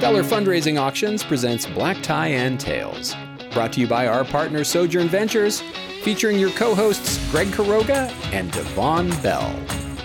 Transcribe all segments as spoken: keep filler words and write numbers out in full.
Stellar Fundraising Auctions presents Black Tie and Tails. Brought to you by our partner Sojourn Ventures, featuring your co-hosts Greg Quiroga and Devon Bell.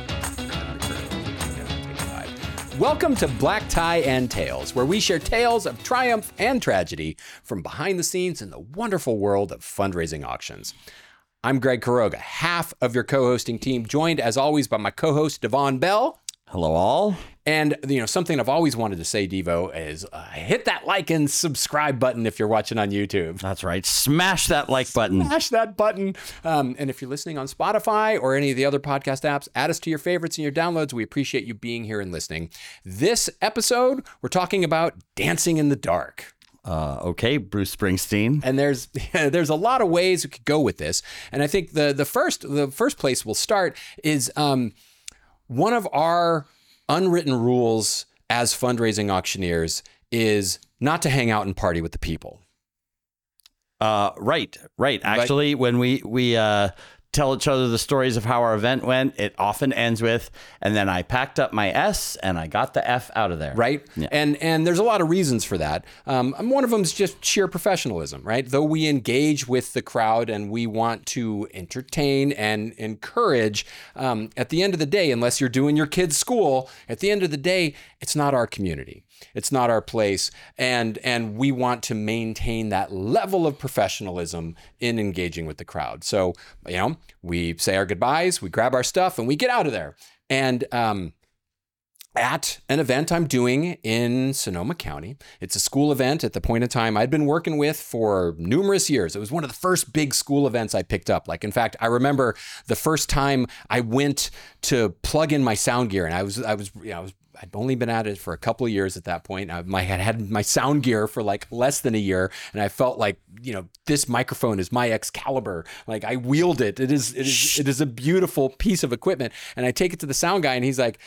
Welcome to Black Tie and Tails, where we share tales of triumph and tragedy from behind the scenes in the wonderful world of fundraising auctions. I'm Greg Quiroga, half of your co-hosting team, joined as always by my co-host Devon Bell. Hello all. And, you know, something I've always wanted to say, Devo, is uh, hit that like and subscribe button if you're watching on YouTube. That's right. Smash that like button. Smash that button. Um, and if you're listening on Spotify or any of the other podcast apps, add us to your favorites and your downloads. We appreciate you being here and listening. This episode, we're talking about dancing in the dark. Uh, okay, Bruce Springsteen. And there's there's a lot of ways we could go with this. And I think the the first the first place we'll start is um, one of our unwritten rules as fundraising auctioneers is not to hang out and party with the people. Uh, right, right. Actually, like, when we we uh, tell each other the stories of how our event went, it often ends with, and then I packed up my S and I got the F out of there. Right. Yeah. And and there's a lot of reasons for that. Um, one of them is just sheer professionalism, right? Though we engage with the crowd and we want to entertain and encourage, um, at the end of the day, unless you're doing your kid's school, at the end of the day, it's not our community. It's not our place. And and we want to maintain that level of professionalism in engaging with the crowd. So, you know, we say our goodbyes, we grab our stuff, and we get out of there. And um, at an event I'm doing in Sonoma County, it's a school event at the point in time I'd been working with for numerous years. It was one of the first big school events I picked up. Like, in fact, I remember the first time I went to plug in my sound gear, and I was, I was, you know, I was I'd only been at it for a couple of years at that point. I my, had had my sound gear for like less than a year. And I felt like, you know, this microphone is my Excalibur. Like, I wield it. It is, it is, it is a beautiful piece of equipment. And I take it to the sound guy and he's like,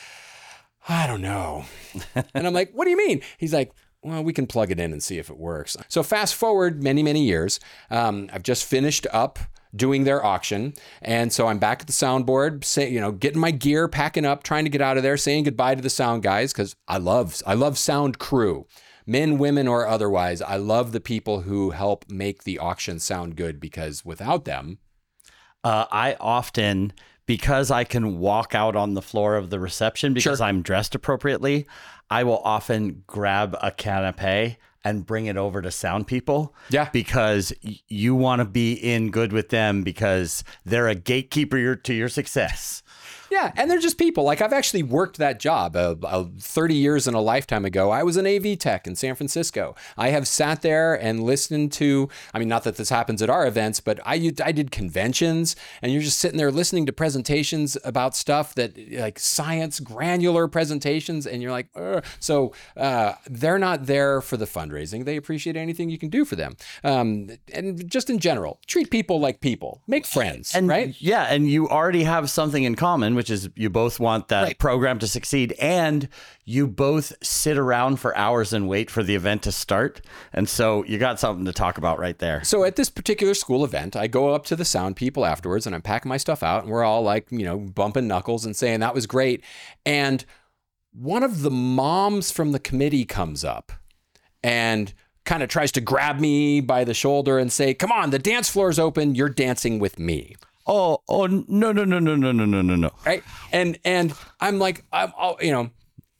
I don't know. And I'm like, what do you mean? He's like, well, we can plug it in and see if it works. So fast forward many, many years. Um, I've just finished up doing their auction. And so I'm back at the soundboard, say, you know, getting my gear, packing up, trying to get out of there, saying goodbye to the sound guys, because I love, I love sound crew, men, women, or otherwise. I love the people who help make the auction sound good, because without them, uh, I often, because I can walk out on the floor of the reception because Sure. I'm dressed appropriately, I will often grab a canapé and bring it over to sound people. Yeah. Because y- you want to be in good with them because they're a gatekeeper your, to your success. Yeah, and they're just people. Like, I've actually worked that job uh, uh, thirty years and a lifetime ago. I was an A V tech in San Francisco. I have sat there and listened to, I mean, not that this happens at our events, but I, I did conventions, and you're just sitting there listening to presentations about stuff that, like science, granular presentations, and you're like, ugh. So uh, they're not there for the fundraising. They appreciate anything you can do for them. Um, and just in general, treat people like people. Make friends, And right? yeah, and you already have something in common, which is you both want that Right. program to succeed, and you both sit around for hours and wait for the event to start. And so you got something to talk about right there. So at this particular school event, I go up to the sound people afterwards and I'm packing my stuff out, and we're all like, you know, bumping knuckles and saying that was great. And one of the moms from the committee comes up and kind of tries to grab me by the shoulder and say, come on, the dance floor is open. You're dancing with me. Oh, oh, no, no, no, no, no, no, no, no, no. Right. And, and I'm like, I'm, all, you know,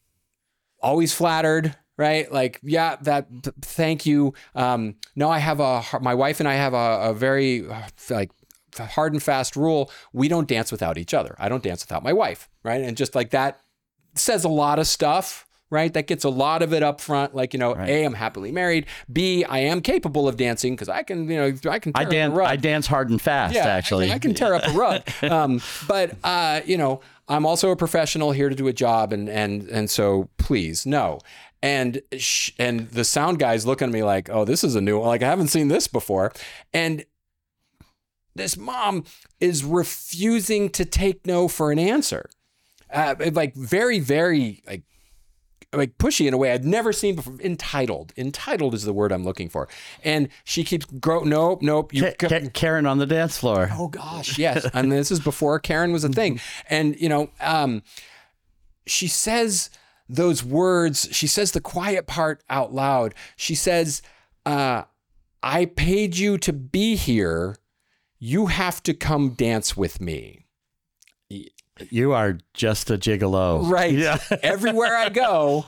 always flattered, right? Like, yeah, that, th- thank you. Um, no, I have a, my wife and I have a, a very uh, like hard and fast rule. We don't dance without each other. I don't dance without my wife. Right. And just like that says a lot of stuff. Right. That gets a lot of it up front. Like, you know, Right. A, I'm happily married. B, I am capable of dancing because I can, you know, I can tear I dance. up a rug. I dance hard and fast. Yeah, actually, I, I can tear up a rug. Um, but, uh, you know, I'm also a professional here to do a job. And, and, and so please, no. And, sh- and the sound guy's looking at me like, oh, this is a new one. Like, I haven't seen this before. And this mom is refusing to take no for an answer. Uh, like very, very like, like pushy in a way I'd never seen before. Entitled. Entitled is the word I'm looking for. And she keeps grow. Nope, nope. You Ka- Ka- Karen on the dance floor. Oh gosh, yes. And this is before Karen was a thing. And you know, um, she says those words, she says the quiet part out loud. She says, uh, I paid you to be here. You have to come dance with me. You are just a gigolo. Right. Yeah. Everywhere I go.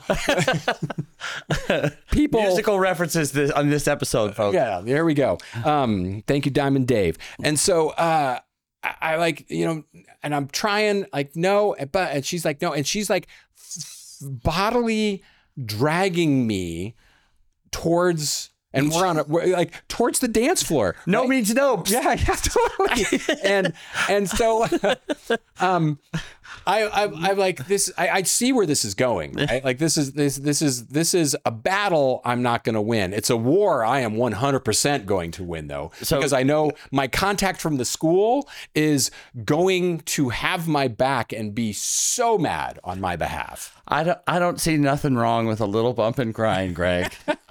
People. Musical references this, on this episode, folks. Yeah, there we go. Um, thank you, Diamond Dave. And so uh, I, I like, you know, and I'm trying, like, no, but, and she's like, no. And she's like f- bodily dragging me towards, and we're on a, we're like towards the dance floor. No right? means no. Yeah, yeah, totally. and and so, um, I I I like this. I, I see where this is going. Right? Like this is this this is this is a battle I'm not going to win. It's a war I am one hundred percent going to win, though, so, because I know my contact from the school is going to have my back and be so mad on my behalf. I don't, I don't see nothing wrong with a little bump and grind, Greg.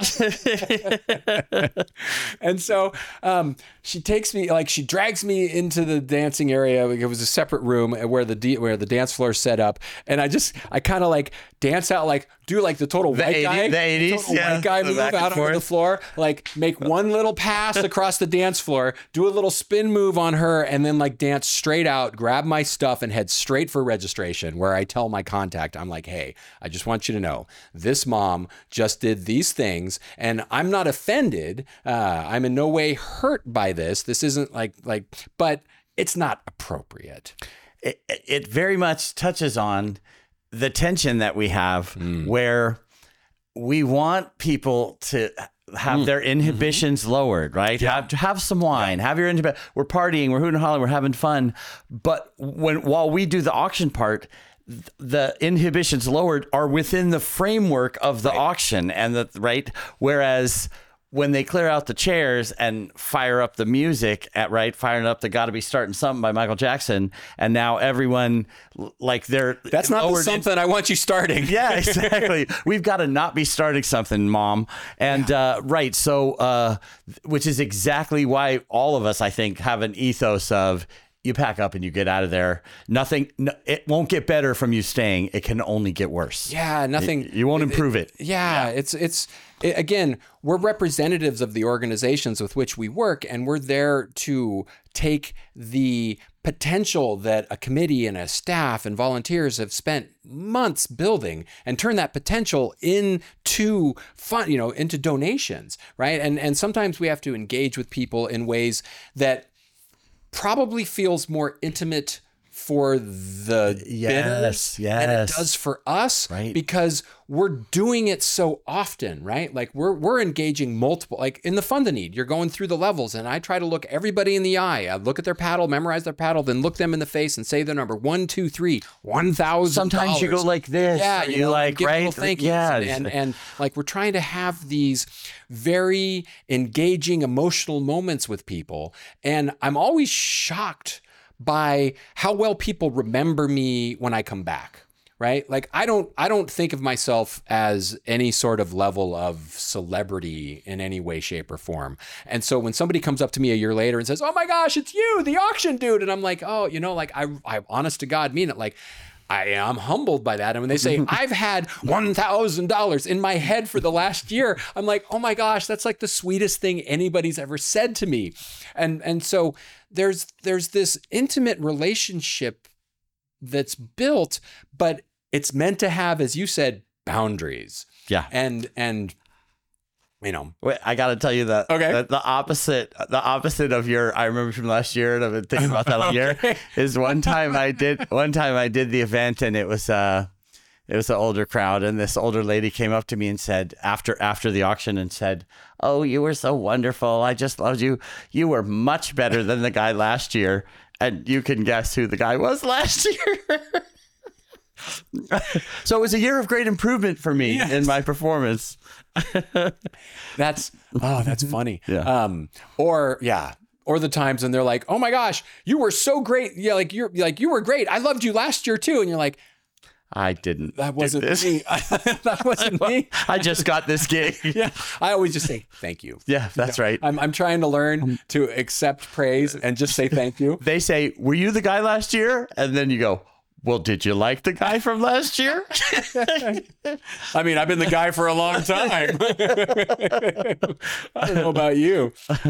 And so um, she takes me, like she drags me into the dancing area. It was a separate room where the where the dance floor is set up, and I just I kind of like dance out, like do like the total the white eighties, guy, the eighties, total yeah, white guy the move back and out onto forth. the floor, like make one little pass across the dance floor, do a little spin move on her, and then like dance straight out, grab my stuff, and head straight for registration, where I tell my contact, I'm like, hey, I just want you to know this mom just did these things, and I'm not offended. Uh, I'm in no way hurt by this. This isn't like like, but it's not appropriate. It, it very much touches on the tension that we have mm. where we want people to have mm. their inhibitions mm-hmm. lowered, right? Yeah. Have have some wine, yeah. have your inhibition. We're partying, we're hooting and hollering, we're having fun. But when while we do the auction part, the inhibitions lowered are within the framework of the right. auction, and the right. Whereas when they clear out the chairs and fire up the music at right, firing up the "Gotta Be Starting Something" by Michael Jackson, and now everyone like they're that's not the something I want you starting. Yeah, exactly. We've got to not be starting something, Mom. And yeah. uh, right, so uh, which is exactly why all of us, I think, have an ethos of you pack up and you get out of there. Nothing, no, it won't get better from you staying. It can only get worse. Yeah, nothing. It, you won't improve it. it yeah, yeah, it's it's it, again, we're representatives of the organizations with which we work, and we're there to take the potential that a committee and a staff and volunteers have spent months building and turn that potential into fun, you know, into donations, right? And and sometimes we have to engage with people in ways that probably feels more intimate for the yes, bidders yes. than it does for us, right. because we're doing it so often, right? Like we're we're engaging multiple, like in the Fund the Need, you're going through the levels, and I try to look everybody in the eye. I look at their paddle, memorize their paddle, then look them in the face and say their number one, two, three, one thousand. Sometimes you go like this. Yeah, you, you know, like give right. little thank yous. Yeah, and, and and like we're trying to have these very engaging emotional moments with people, and I'm always shocked by how well people remember me when I come back, right? Like I don't I don't think of myself as any sort of level of celebrity in any way, shape, or form. And so when somebody comes up to me a year later and says, "Oh my gosh, it's you, the auction dude," and I'm like, "Oh, you know, like I I honest to God mean it." Like I am humbled by that. And when they say, "I've had one thousand dollars in my head for the last year," I'm like, "Oh my gosh, that's like the sweetest thing anybody's ever said to me." And and so there's there's this intimate relationship that's built, but it's meant to have, as you said, boundaries. Yeah. And and you know, wait, I got to tell you that okay. the, the opposite, the opposite of your, I remember from last year, and I've been thinking about that all year, okay. is one time I did, one time I did the event, and it was, uh, it was an older crowd, and this older lady came up to me and said, after, after the auction, and said, "Oh, you were so wonderful. I just loved you. You were much better than the guy last year." And you can guess who the guy was last year. So it was a year of great improvement for me yes. in my performance. That's, oh, that's funny. Yeah. Um, or yeah. Or the times when they're like, "Oh my gosh, you were so great. Yeah. Like you're like, you were great. I loved you last year too." And you're like, I didn't. That wasn't me. That wasn't me. I just got this gig. Yeah. I always just say thank you. Yeah, that's you know, right. I'm I'm trying to learn to accept praise and just say thank you. They say, "Were you the guy last year?" And then you go, Well, did you like the guy from last year? I mean, I've been the guy for a long time. I don't know about you.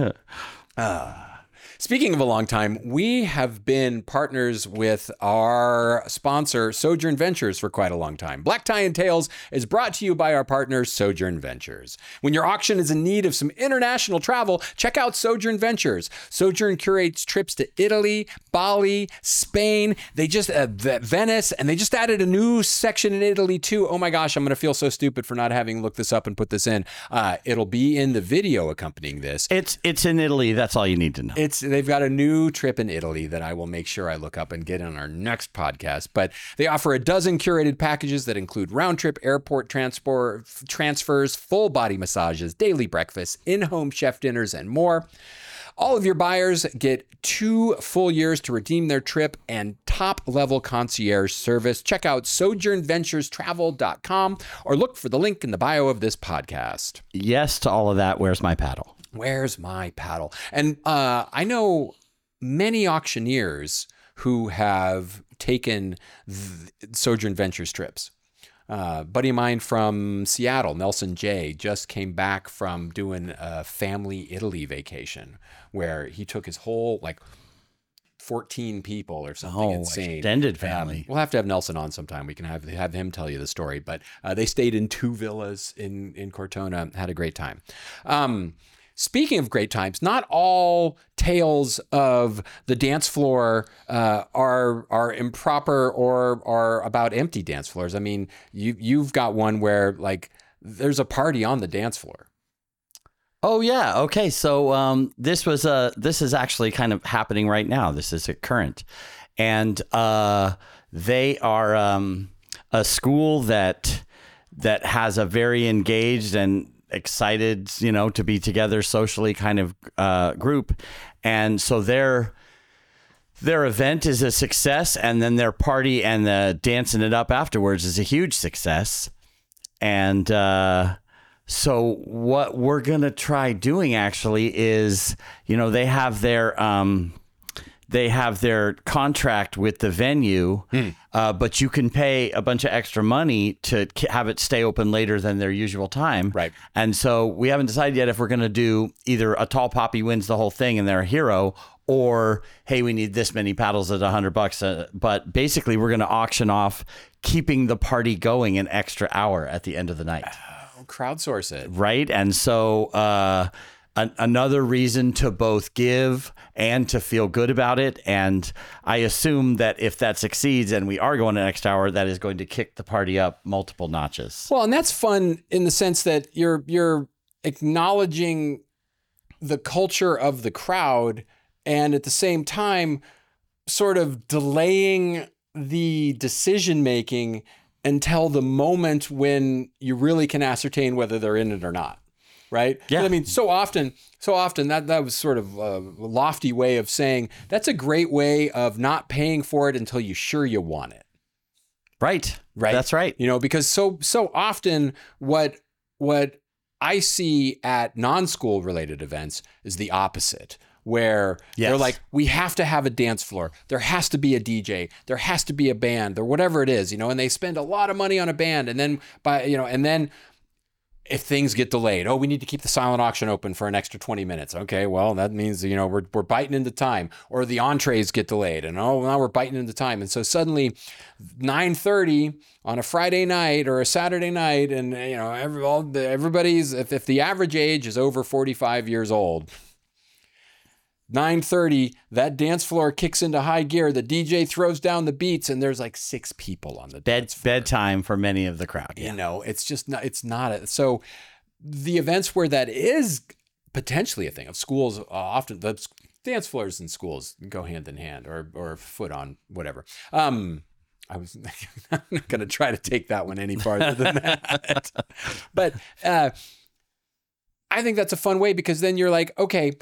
Uh, speaking of a long time, we have been partners with our sponsor, Sojourn Ventures, for quite a long time. Black Tie and Tails is brought to you by our partner, Sojourn Ventures. When your auction is in need of some international travel, check out Sojourn Ventures. Sojourn curates trips to Italy, Bali, Spain. They just, uh, Venice, and they just added a new section in Italy too. Oh my gosh, I'm going to feel so stupid for not having looked this up and put this in. Uh, it'll be in the video accompanying this. It's it's in Italy. That's all you need to know. It's they've got a new trip in Italy that I will make sure I look up and get on our next podcast. But they offer a dozen curated packages that include round trip airport transport transfers, full body massages, daily breakfasts, in-home chef dinners, and more. All of your buyers get two full years to redeem their trip and top-level concierge service. Check out sojourn ventures travel dot com or look for the link in the bio of this podcast. Yes to all of that. Where's my paddle? Where's my paddle? And uh, I know many auctioneers who have taken th- Sojourn Ventures trips. Uh, buddy of mine from Seattle, Nelson J, just came back from doing a family Italy vacation where he took his whole like fourteen people or something oh, insane. Extended family. Um, we'll have to have Nelson on sometime. We can have have him tell you the story. But uh, they stayed in two villas in in Cortona, had a great time. Um, Speaking of great times, not all tales of the dance floor uh, are are improper or are about empty dance floors. I mean, you you've got one where like there's a party on the dance floor. Oh yeah, okay. So um, this was uh, this is actually kind of happening right now. This is a current, and uh, they are um, a school that that has a very engaged and excited, you know, to be together socially kind of uh, group. And so their their event is a success, and then their party and the dancing it up afterwards is a huge success. And uh, so what we're going to try doing actually is, you know, they have their um, they have their contract with the venue, hmm. uh, but you can pay a bunch of extra money to have it stay open later than their usual time. Right. And so we haven't decided yet if we're going to do either a tall poppy wins the whole thing and they're a hero, or, hey, we need this many paddles at a hundred bucks. Uh, but basically we're going to auction off keeping the party going an extra hour at the end of the night. Oh, crowdsource it. Right. And so, uh, An- another reason to both give and to feel good about it. And I assume that if that succeeds and we are going the next hour, that is going to kick the party up multiple notches. Well, and that's fun in the sense that you're you're acknowledging the culture of the crowd and at the same time sort of delaying the decision making until the moment when you really can ascertain whether they're in it or not. Right? Yeah. I mean, so often, so often that, that was sort of a lofty way of saying that's a great way of not paying for it until you're sure you want it. Right. Right. That's right. You know, because so, so often what, what I see at non-school related events is the opposite, where yes. they're like, we have to have a dance floor. There has to be a D J. There has to be a band or whatever it is, you know, and they spend a lot of money on a band and then by, you know, and then if things get delayed, oh, we need to keep the silent auction open for an extra twenty minutes. Okay, well, that means, you know, we're we're biting into time. Or the entrees get delayed and oh, now we're biting into time. And so suddenly nine thirty on a Friday night or a Saturday night, and, you know, every, all the, everybody's, if, if the average age is over forty-five years old, nine thirty, that dance floor kicks into high gear. The D J throws down the beats, and there's like six people on the Bed dance floor. bedtime for many of the crowd. Yeah. You know, it's just not. It's not. A, so the events where that is potentially a thing of schools, uh, often the dance floors in schools go hand in hand, or or foot on whatever. Um, I was I'm not going to try to take that one any farther than that, but uh, I think that's a fun way because then you're like, okay.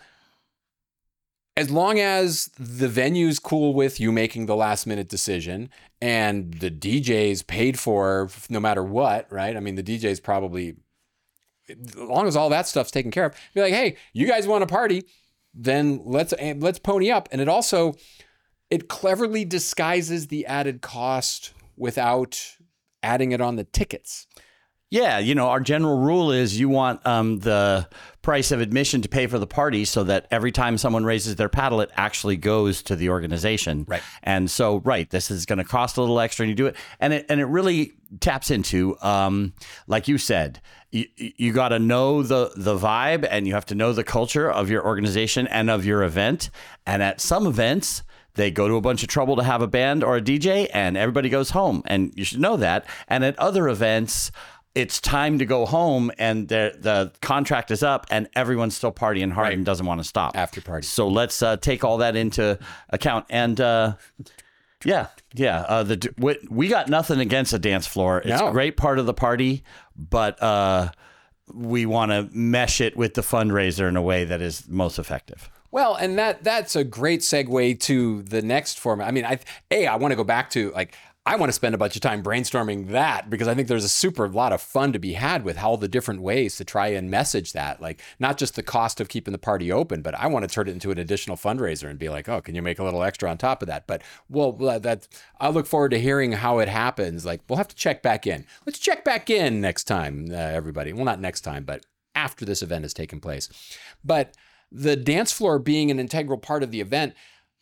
As long as the venue's cool with you making the last minute decision and the D J's paid for no matter what, right? I mean, the D J's probably, as long as all that stuff's taken care of, be like, hey, you guys want to party, then let's let's pony up. And it also, it cleverly disguises the added cost without adding it on the tickets. Yeah, you know, our general rule is you want um, the price of admission to pay for the party so that every time someone raises their paddle, it actually goes to the organization. Right. And so, right, this is going to cost a little extra and you do it. And it, and it really taps into, um, like you said, you, you got to know the, the vibe and you have to know the culture of your organization and of your event. And at some events, they go to a bunch of trouble to have a band or a D J and everybody goes home. And you should know that. And at other events, it's time to go home and the the contract is up and everyone's still partying hard right. and doesn't want to stop. After party. So let's uh, take all that into account. And uh, yeah, yeah. Uh, the we, we got nothing against a dance floor. It's no. a great part of the party, but uh, we want to mesh it with the fundraiser in a way that is most effective. Well, and that that's a great segue to the next format. I mean, I A, I want to go back to like, I want to spend a bunch of time brainstorming that because I think there's a super lot of fun to be had with all the different ways to try and message that. Like not just the cost of keeping the party open, but I want to turn it into an additional fundraiser and be like, oh, can you make a little extra on top of that? But well, that I look forward to hearing how it happens. Like we'll have to check back in. Let's check back in next time, uh, everybody. Well, not next time, but after this event has taken place. But the dance floor being an integral part of the event,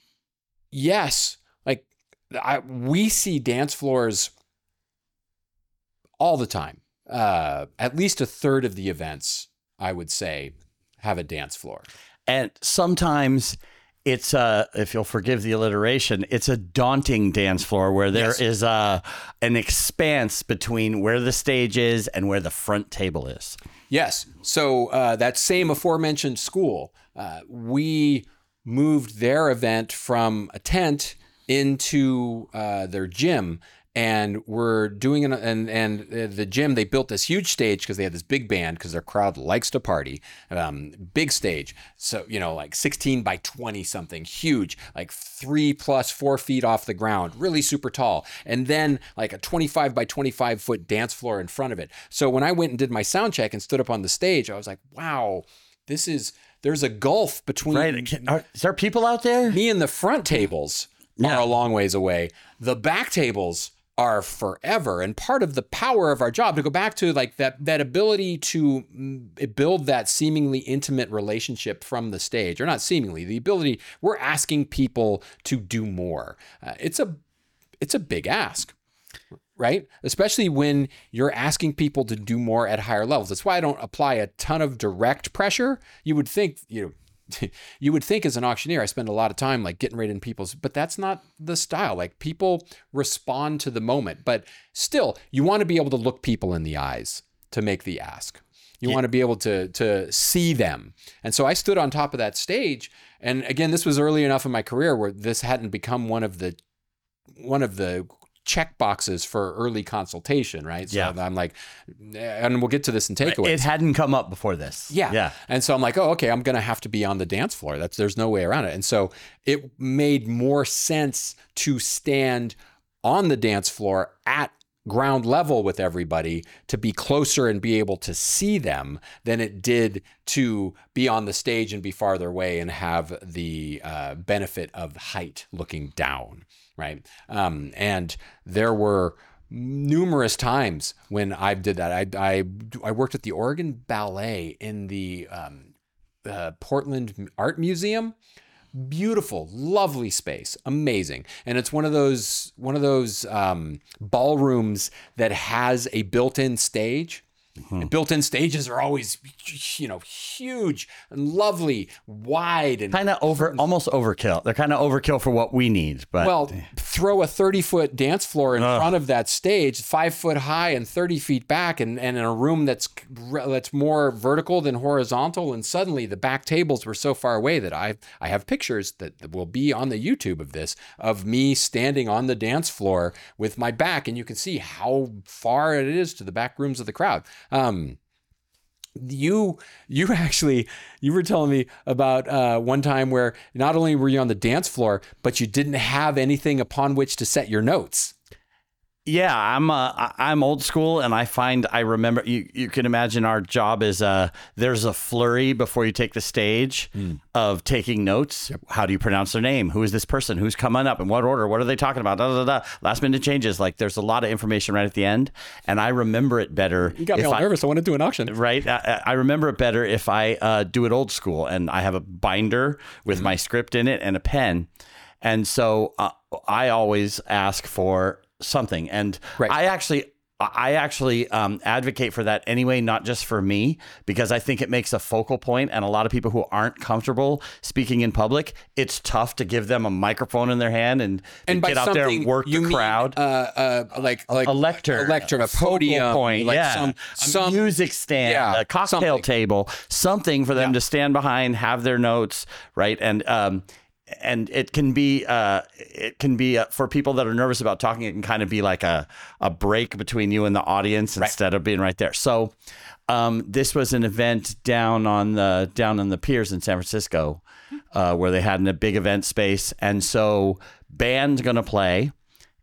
yes, like I, we see dance floors all the time. Uh, at least a third of the events, I would say, have a dance floor. And sometimes it's, uh, if you'll forgive the alliteration, it's a daunting dance floor where there yes. is uh, an expanse between where the stage is and where the front table is. Yes. So uh, that same aforementioned school, uh, we moved their event from a tent into uh, their gym, and we're doing an and and the gym, they built this huge stage because they had this big band because their crowd likes to party. Um, big stage, so you know, like sixteen by twenty something, huge, like three plus four feet off the ground, really super tall, and then like a twenty-five by twenty-five foot dance floor in front of it. So when I went and did my sound check and stood up on the stage, I was like, wow, this is there's a gulf between. Right, are, is there people out there? Me and the front tables yeah. are a long ways away. The back tables are forever, and part of the power of our job, to go back to like that that ability to build that seemingly intimate relationship from the stage, or not seemingly, the ability, we're asking people to do more. Uh, it's a it's a big ask, right? Especially when you're asking people to do more at higher levels. That's why I don't apply a ton of direct pressure. You would think, you know, you would think as an auctioneer, I spend a lot of time like getting right in people's, but that's not the style. Like people respond to the moment, but still you want to be able to look people in the eyes to make the ask. You yeah. want to be able to, to see them. And so I stood on top of that stage. And again, this was early enough in my career where this hadn't become one of the, one of the check boxes for early consultation, right? So yeah. I'm like, and we'll get to this in takeaways. It hadn't come up before this. Yeah. Yeah. And so I'm like, oh, okay, I'm going to have to be on the dance floor. That's, there's no way around it. And so it made more sense to stand on the dance floor at ground level with everybody to be closer and be able to see them than it did to be on the stage and be farther away and have the uh, benefit of height looking down. Right. Um, and there were numerous times when I did that. I, I, I worked at the Oregon Ballet in the um, uh, Portland Art Museum. Beautiful, lovely space, amazing. And it's one of those one of those um, ballrooms that has a built-in stage. Mm-hmm. And built-in stages are always, you know, huge and lovely, wide, and kind of over, almost overkill. They're kind of overkill for what we need. But well, throw a thirty-foot dance floor in Ugh. front of that stage, five foot high and thirty feet back, and, and in a room that's that's more vertical than horizontal. And suddenly the back tables were so far away that I I have pictures that will be on the YouTube of this, of me standing on the dance floor with my back, and you can see how far it is to the back rooms of the crowd. Um, you, you actually, you were telling me about, uh, one time where not only were you on the dance floor, but you didn't have anything upon which to set your notes. Yeah, I'm uh, I- I'm old school, and I find I remember. You you can imagine our job is uh there's a flurry before you take the stage mm. of taking notes. Yep. How do you pronounce their name? Who is this person? Who's coming up? In what order? What are they talking about? Da, da, da, da. Last minute changes. Like there's a lot of information right at the end, and I remember it better. You got me all I, nervous. I want to do an auction. Right. I, I remember it better if I uh, do it old school, and I have a binder with mm-hmm. my script in it and a pen, and so uh, I always ask for something. And right. I actually, I actually um, advocate for that anyway, not just for me, because I think it makes a focal point. And a lot of people who aren't comfortable speaking in public, it's tough to give them a microphone in their hand and, and get out there and work the mean, crowd. Uh, uh, like, like a lectern, a lectern, a podium, point, like yeah. some, some a music stand, yeah, a cocktail something. table, something for them yeah. to stand behind, have their notes, right? And, um, And it can be, uh, it can be uh, for people that are nervous about talking. It can kind of be like a a break between you and the audience right. instead of being right there. So, um, this was an event down on the down on the piers in San Francisco, uh, where they had in a big event space, and so band's gonna play,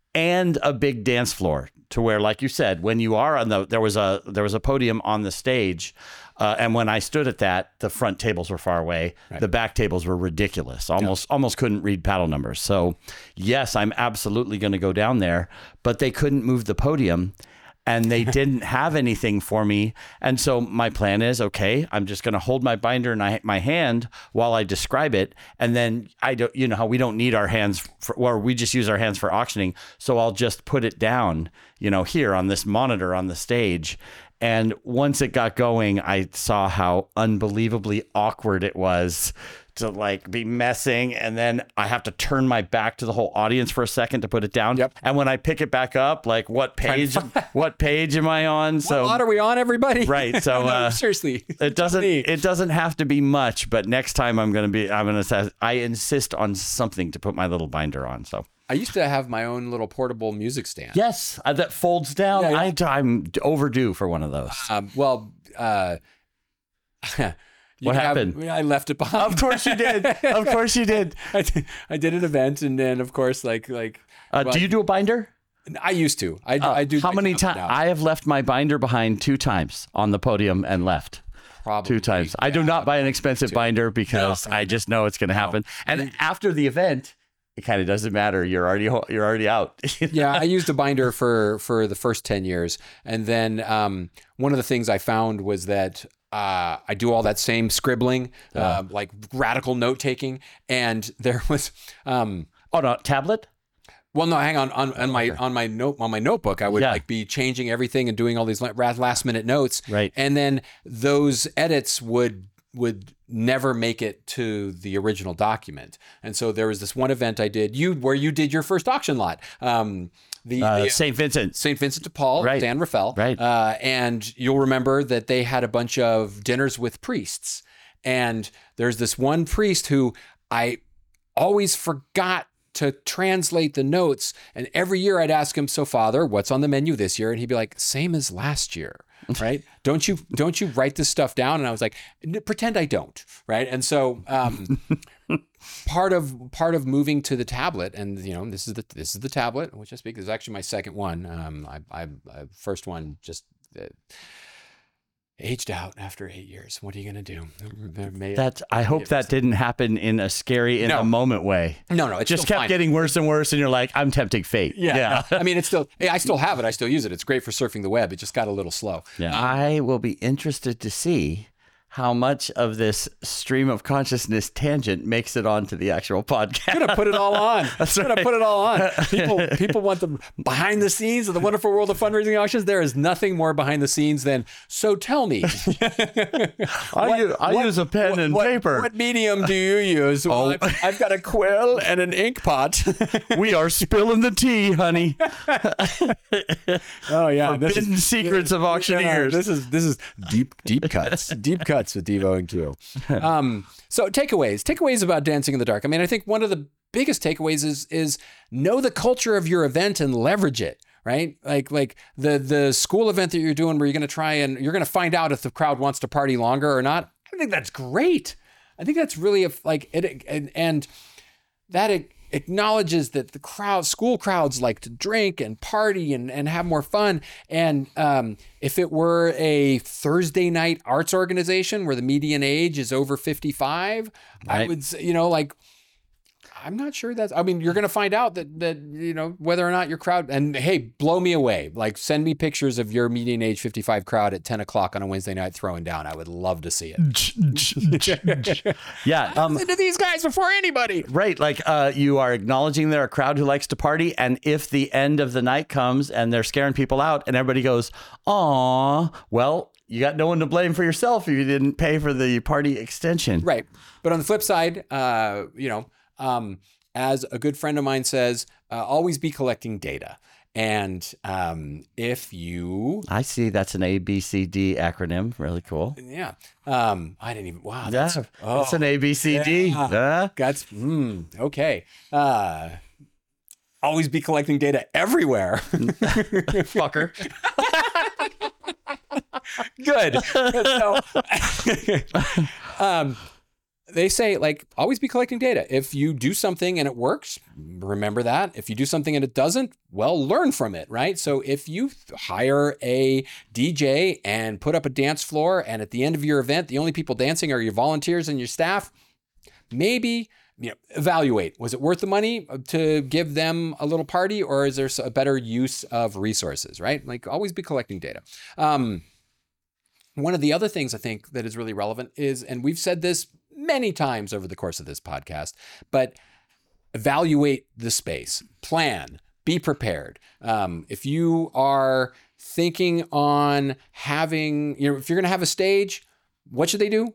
and a big dance floor to where, like you said, when you are on the there was a there was a podium on the stage. Uh, and when I stood at that, the front tables were far away. Right. The back tables were ridiculous. Almost yeah. almost couldn't read paddle numbers. So, yes, I'm absolutely going to go down there. But they couldn't move the podium, and they didn't have anything for me. And so my plan is, okay, I'm just going to hold my binder in my hand while I describe it. And then I don't, you know how we don't need our hands for, or we just use our hands for auctioning. So I'll just put it down, you know, here on this monitor on the stage. And once it got going, I saw how unbelievably awkward it was to like be messing. And then I have to turn my back to the whole audience for a second to put it down. Yep. And when I pick it back up, like what page, what page am I on? So what lot are we on, everybody? Right. So no, uh, seriously, it doesn't, it doesn't have to be much, but next time I'm going to be, I'm going to say, I insist on something to put my little binder on. So. I used to have my own little portable music stand. Yes, uh, that folds down. Yeah, yeah. I, I'm overdue for one of those. Um, well, uh, what happened? Have, I left it behind. Of course you did. Of course you did. I did. I did an event, and then of course, like like. Uh, well, do you do a binder? I used to. I, uh, I do. How many times? I have left my binder behind two times on the podium and left. Probably. Two times. Yeah. I do not buy an expensive Two. binder because no. I just know it's going to happen. No. And after the event, it kind of doesn't matter. You're already you're already out. Yeah, I used a binder for for the first ten years, and then um, one of the things I found was that uh, I do all that same scribbling, uh, uh, like radical note taking, and there was um, oh no tablet. Well, no, hang on. On, on my on my note on my notebook, I would yeah. like be changing everything and doing all these last minute notes, right? And then those edits would. would never make it to the original document. And so there was this one event I did you where you did your first auction lot. Um, the, uh, the Saint Vincent. Saint Vincent de Paul, right. Dan Rafael. Right. Uh, and you'll remember that they had a bunch of dinners with priests. And there's this one priest who I always forgot to translate the notes. And every year I'd ask him, so Father, what's on the menu this year? And he'd be like, same as last year. Right? Don't you don't you write this stuff down? And I was like, pretend I don't. Right? And so um, part of part of moving to the tablet, and you know, this is the this is the tablet which I speak. This is actually my second one. Um, I, I, I first one just uh, aged out after eight years. What are you gonna do? That's. I hope that didn't happen in a scary, in no. a moment way. No, no, it just kept fine. getting worse and worse, and you're like, I'm tempting fate. Yeah, yeah. No, I mean, it's still. I still have it. I still use it. It's great for surfing the web. It just got a little slow. Yeah. Um, I will be interested to see how much of this stream of consciousness tangent makes it onto the actual podcast. I'm gonna put it all on. That's I'm right. gonna put it all on. People, people want the behind the scenes of the wonderful world of fundraising auctions. There is nothing more behind the scenes than. So tell me, I, what, use, I what, use a pen what, and what, paper. What medium do you use? Well, Oh. I've, I've got a quill and an ink pot. We are spilling the tea, honey. Oh yeah, Forbidden this is, secrets of auctioneers. Yeah, this is this is deep deep cuts, deep cuts with Devo and Q. Um, so takeaways, takeaways about Dancing in the Dark. I mean, I think one of the biggest takeaways is is know the culture of your event and leverage it. Right? Like like the the school event that you're doing where you're going to try and you're going to find out if the crowd wants to party longer or not. I think that's great. I think that's really a, like it and, and that acknowledges that the crowd, school crowds like to drink and party and, and have more fun. And um, if it were a Thursday night arts organization where the median age is over fifty-five, right. I would say, you know, like, I'm not sure that's, I mean, you're going to find out that, that, you know, whether or not your crowd, and hey, blow me away. Like, send me pictures of your median age fifty-five crowd at ten o'clock on a Wednesday night throwing down. I would love to see it. Yeah. Um, I listen to these guys before anybody. Right. Like, uh, you are acknowledging they're a crowd who likes to party. And if the end of the night comes and they're scaring people out and everybody goes, aw, well, you got no one to blame for yourself if you didn't pay for the party extension. Right. But on the flip side, uh, you know, Um, as a good friend of mine says, uh, always be collecting data. And um, if you... I see that's an A B C D acronym. Really cool. Yeah. Um, I didn't even... Wow. That's, yeah, oh, that's an A B C D. Yeah. Uh? That's... Mm, okay. Uh, always be collecting data everywhere. Fucker. Good. So, um, they say, like, always be collecting data. If you do something and it works, remember that. If you do something and it doesn't, well, learn from it, right? So if you hire a D J and put up a dance floor, and at the end of your event, the only people dancing are your volunteers and your staff, maybe, you know, evaluate. Was it worth the money to give them a little party, or is there a better use of resources, right? Like, always be collecting data. Um, one of the other things I think that is really relevant is, and we've said this many times over the course of this podcast, but evaluate the space, plan, be prepared. Um, if you are thinking on having, you know, if you're going to have a stage, what should they do?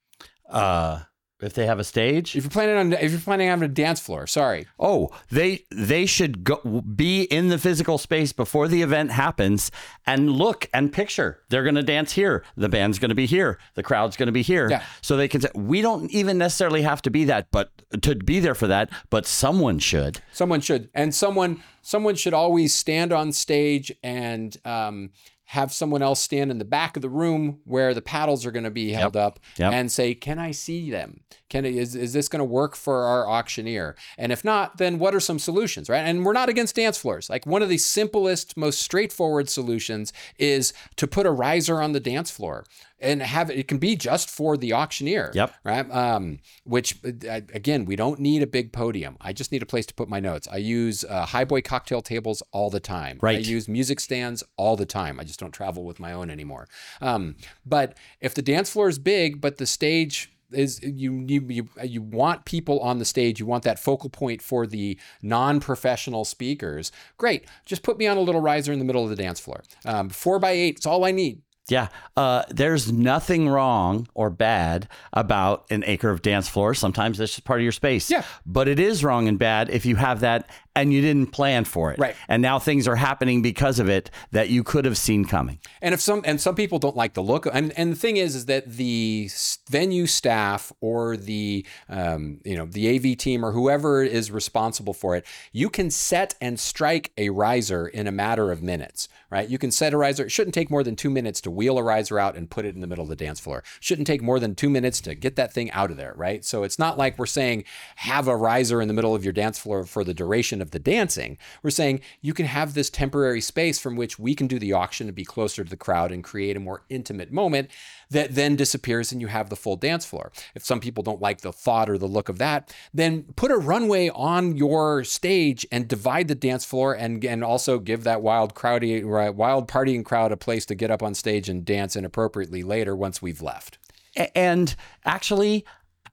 Uh, if they have a stage, if you're planning on, if you're planning on having a dance floor, sorry. Oh, they they should go be in the physical space before the event happens and look and picture. They're going to dance here. The band's going to be here. The crowd's going to be here. Yeah. So they can say, we don't even necessarily have to be that, but to be there for that, but someone should. Someone should. And someone, someone should always stand on stage and, um, have someone else stand in the back of the room where the paddles are going to be held Yep. up Yep. and say, can I see them? Can I, is, is this going to work for our auctioneer? And if not, then what are some solutions, right? And we're not against dance floors. Like, one of the simplest, most straightforward solutions is to put a riser on the dance floor and have it, it can be just for the auctioneer, Yep. right? Um, which, uh, again, we don't need a big podium. I just need a place to put my notes. I use uh, highboy cocktail tables all the time. Right. I use music stands all the time. I just don't travel with my own anymore. Um, but if the dance floor is big, but the stage is, you, you you you want people on the stage, you want that focal point for the non-professional speakers, great. Just put me on a little riser in the middle of the dance floor. Um, four by eight, it's all I need. Yeah. Uh, there's nothing wrong or bad about an acre of dance floor. Sometimes that's just part of your space. Yeah. But it is wrong and bad if you have that and you didn't plan for it. Right. And now things are happening because of it that you could have seen coming. And if some and some people don't like the look, and and the thing is, is that the venue staff or the um, you know the A V team or whoever is responsible for it, you can set and strike a riser in a matter of minutes, right? You can set a riser. It shouldn't take more than two minutes to wheel a riser out and put it in the middle of the dance floor. Shouldn't take more than two minutes to get that thing out of there, right? So it's not like we're saying have a riser in the middle of your dance floor for the duration of the dancing. We're saying you can have this temporary space from which we can do the auction and be closer to the crowd and create a more intimate moment that then disappears and you have the full dance floor. If some people don't like the thought or the look of that, then put a runway on your stage and divide the dance floor and, and also give that wild crowdy, wild partying crowd a place to get up on stage and dance inappropriately later once we've left. And actually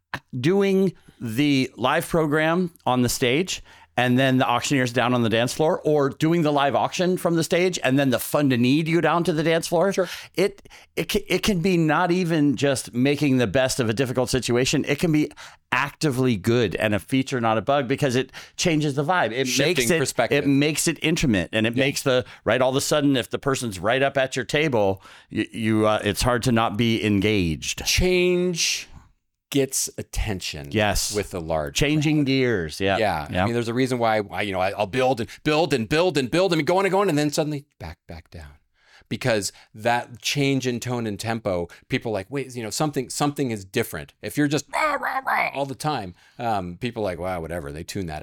doing the live program on the stage and then the auctioneers down on the dance floor, or doing the live auction from the stage and then the fun to need you down to the dance floor. Sure. It, it, it can be not even just making the best of a difficult situation. It can be actively good and a feature, not a bug, because it changes the vibe. It Shifting makes it, perspective. it makes it intimate, and it Yeah. makes the, right, all of a sudden, if the person's right up at your table, you, you uh, it's hard to not be engaged. Change gets attention. Yes. With a large Changing gears. Yeah. Yeah. I mean, there's a reason why I, you know, I, I'll build and build and build and build and go on and go on and then suddenly back, back down. Because that change in tone and tempo, people are like, wait, you know, something, something is different. If you're just rah, rah, rah all the time, um, people are like, wow, whatever, they tune that out.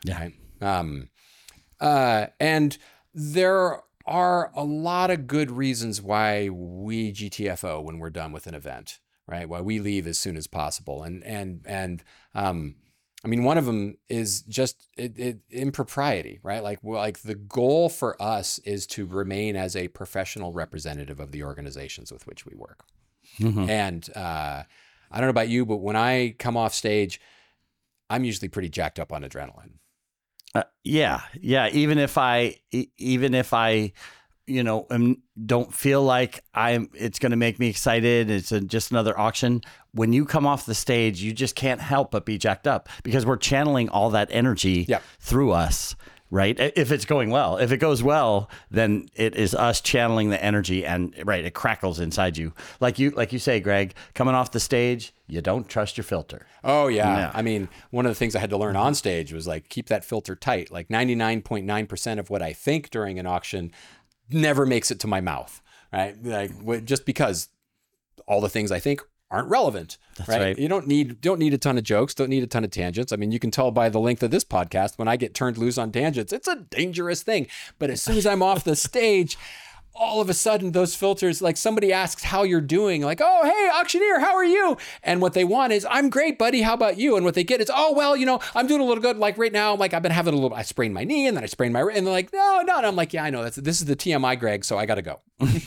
Yeah. Right? Um, uh, and there are a lot of good reasons why we G T F O when we're done with an event, right? Why we leave as soon as possible. And, and, and, um, I mean, one of them is just it, it, impropriety, right? Like, well, like the goal for us is to remain as a professional representative of the organizations with which we work. Mm-hmm. And uh, I don't know about you, but when I come off stage, I'm usually pretty jacked up on adrenaline. Uh, yeah, yeah. Even if I, e- even if I, you know, am, don't feel like I'm, it's going to make me excited. It's a, just another auction. When you come off the stage, you just can't help but be jacked up because we're channeling all that energy Yep. through us, right? If it's going well, if it goes well, then it is us channeling the energy, and right, it crackles inside you. Like you, like you say, Greg, coming off the stage, you don't trust your filter. Oh yeah. Yeah. I mean, one of the things I had to learn on stage was like, keep that filter tight. Like ninety-nine point nine percent of what I think during an auction never makes it to my mouth, right? Like just because all the things I think aren't relevant. That's right? right. You don't need don't need a ton of jokes, don't need a ton of tangents. I mean, you can tell by the length of this podcast, when I get turned loose on tangents, it's a dangerous thing. But as soon as I'm off the stage, all of a sudden those filters, like somebody asks how you're doing, like, oh, hey, auctioneer, how are you? And what they want is, I'm great, buddy. How about you? And what they get is, oh, well, you know, I'm doing a little good. Like right now, like I've been having a little, I sprained my knee and then I sprained my, and they're like, no, no. And I'm like, yeah, I know. That's, this is the T M I Greg. So I got to go.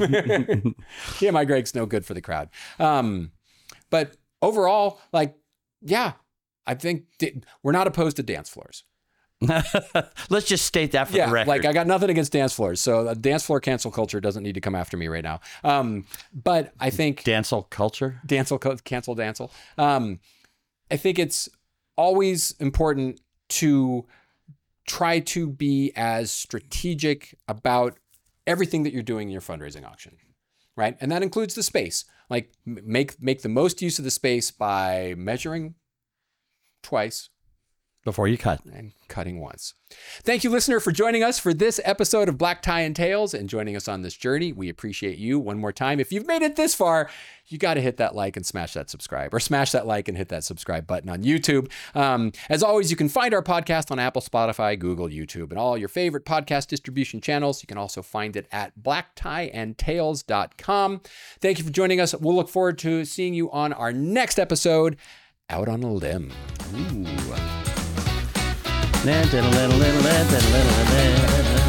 T M I Greg's no good for the crowd. Um, but overall, like, yeah, I think th- we're not opposed to dance floors. Let's just state that for yeah, the record. like I got nothing against dance floors. So uh, dance floor cancel culture doesn't need to come after me right now. Um, but I think Dancel culture. Dancel cancel dancel. Um, I think it's always important to try to be as strategic about everything that you're doing in your fundraising auction, right? And that includes the space. Like make make the most use of the space by measuring twice Before you cut. and cutting once. Thank you, listener, for joining us for this episode of Black Tie and Tails and joining us on this journey. We appreciate you. One more time, if you've made it this far, you got to hit that like and smash that subscribe, or smash that like and hit that subscribe button on YouTube. Um, as always, you can find our podcast on Apple, Spotify, Google, YouTube, and all your favorite podcast distribution channels. You can also find it at black tie and tails dot com. Thank you for joining us. We'll look forward to seeing you on our next episode, Out on a Limb. Ooh. Little, little, little, little, little, little, little.